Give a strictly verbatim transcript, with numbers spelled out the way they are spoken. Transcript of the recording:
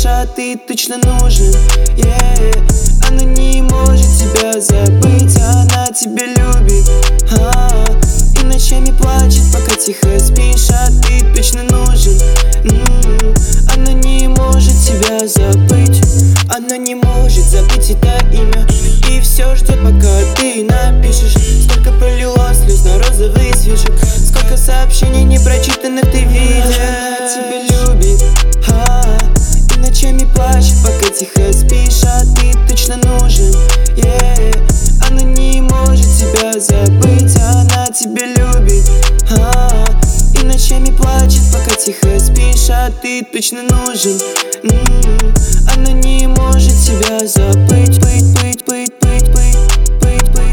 а ты точно нужен, yeah. Она не может тебя забыть, она тебя любит, а, и ночами плачет, пока тихо спишь, а ты точно нужен. М-м-м. Она не может тебя забыть, она не может забыть это имя, и все ждет, пока ты напишешь. Сколько пролилось слез на розовый свежек, сколько сообщений непрочитанных ты видишь. Она тебя любит, а, и ночами плачет, пока тихо спишь, а ты точно нужен, yeah. Она не может тебя забыть, она тебя любит, а, и ночами плачет, пока тихо спишь, а ты точно нужен. М-м-м. Она не может тебя забыть, быть, быть, быть, быть, быть, быть, быть.